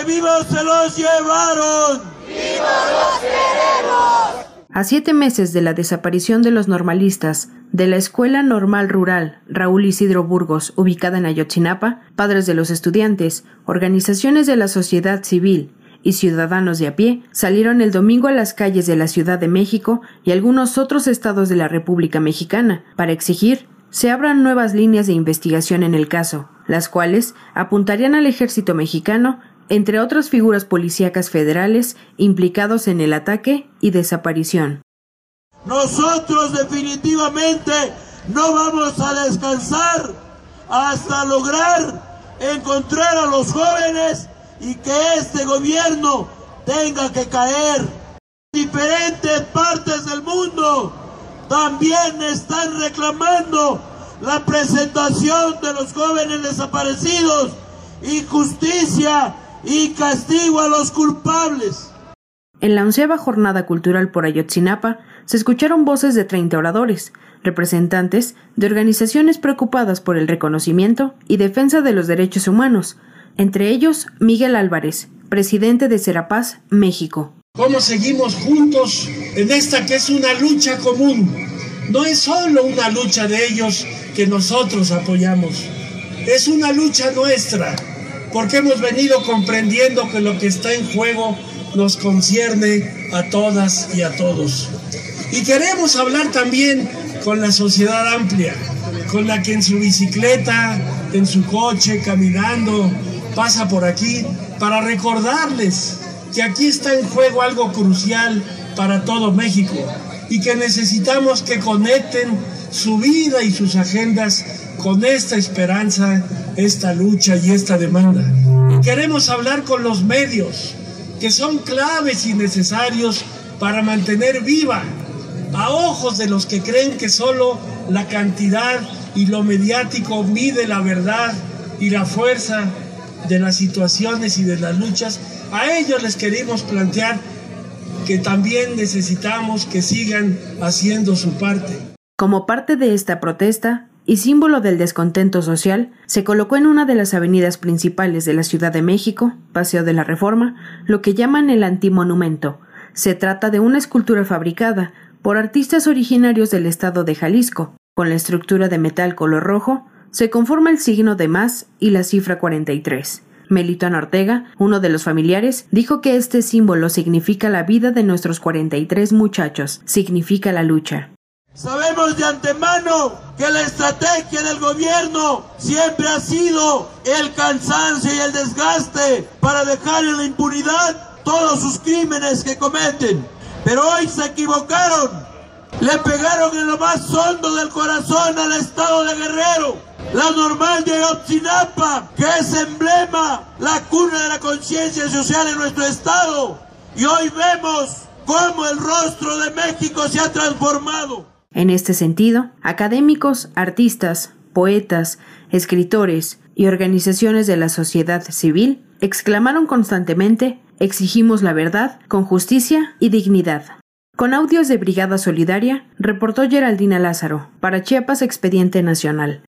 vivos se los llevaron! ¡Vivos los queremos! A 7 meses de la desaparición de los normalistas de la Escuela Normal Rural Raúl Isidro Burgos, ubicada en Ayotzinapa, padres de los estudiantes, organizaciones de la sociedad civil y ciudadanos de a pie salieron el domingo a las calles de la Ciudad de México y algunos otros estados de la República Mexicana para exigir se abran nuevas líneas de investigación en el caso, las cuales apuntarían al ejército mexicano, entre otras figuras policíacas federales implicados en el ataque y desaparición. Nosotros definitivamente no vamos a descansar hasta lograr encontrar a los jóvenes y que este gobierno tenga que caer. Diferentes partes del mundo también están reclamando la presentación de los jóvenes desaparecidos y justicia y castigo a los culpables. En la 11ª Jornada Cultural por Ayotzinapa se escucharon voces de 30 oradores, representantes de organizaciones preocupadas por el reconocimiento y defensa de los derechos humanos, entre ellos Miguel Álvarez, presidente de Serapaz, México. ¿Cómo seguimos juntos en esta que es una lucha común? No es solo una lucha de ellos que nosotros apoyamos, es una lucha nuestra, porque hemos venido comprendiendo que lo que está en juego nos concierne a todas y a todos. Y queremos hablar también con la sociedad amplia, con la que en su bicicleta, en su coche, caminando, pasa por aquí, para recordarles que aquí está en juego algo crucial para todo México y que necesitamos que conecten su vida y sus agendas con esta esperanza, esta lucha y esta demanda. Queremos hablar con los medios, que son claves y necesarios para mantener viva, a ojos de los que creen que solo la cantidad y lo mediático mide la verdad y la fuerza de las situaciones y de las luchas. A ellos les queremos plantear que también necesitamos que sigan haciendo su parte. Como parte de esta protesta y símbolo del descontento social, se colocó en una de las avenidas principales de la Ciudad de México, Paseo de la Reforma, lo que llaman el antimonumento. Se trata de una escultura fabricada por artistas originarios del estado de Jalisco. Con la estructura de metal color rojo, se conforma el signo de más y la cifra 43. Melitón Ortega, uno de los familiares, dijo que este símbolo significa la vida de nuestros 43 muchachos, significa la lucha. Sabemos de antemano que la estrategia del gobierno siempre ha sido el cansancio y el desgaste para dejar en la impunidad todos sus crímenes que cometen. Pero hoy se equivocaron, le pegaron en lo más hondo del corazón al estado de Guerrero. La Normal de Ayotzinapa, que es emblema, la cuna de la conciencia social en nuestro estado. Y hoy vemos cómo el rostro de México se ha transformado. En este sentido, académicos, artistas, poetas, escritores y organizaciones de la sociedad civil exclamaron constantemente: exigimos la verdad con justicia y dignidad. Con audios de Brigada Solidaria, reportó Geraldina Lázaro, para Chiapas Expediente Nacional.